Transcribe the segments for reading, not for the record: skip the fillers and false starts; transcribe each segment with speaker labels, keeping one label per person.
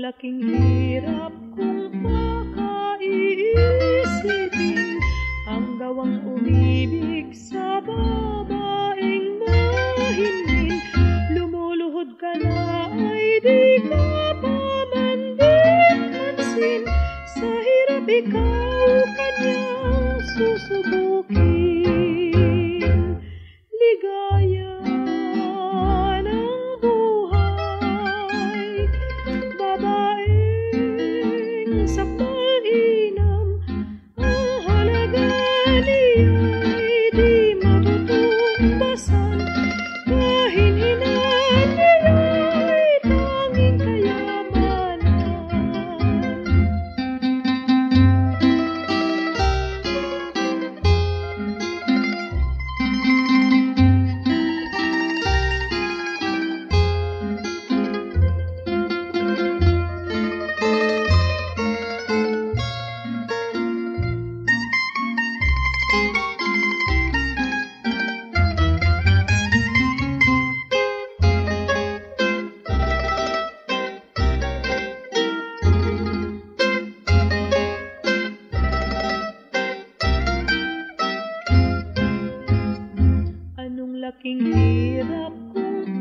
Speaker 1: laking hirap kung pakaiisipin ang gawang umibig sa babaeng mahinhin. Lumuluhod ka na ay di ka pa man din sa hirap ikaw kanyang susubukin. Ligaya ng buhay, babaeng sakmainam, ang halaga niya'y di matutumbasan. Kahinhinan niya'y tanging kayamanan. Anong laking hirap kung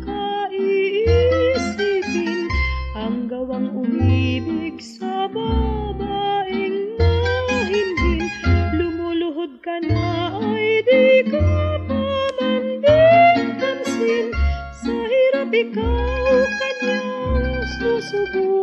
Speaker 1: pakaiisipin ang gawang umibig sa babaeng mahinhin. Lumuluhod ka na ay di ka pa man din pansin, sa hirap ikaw kanyang susubukin.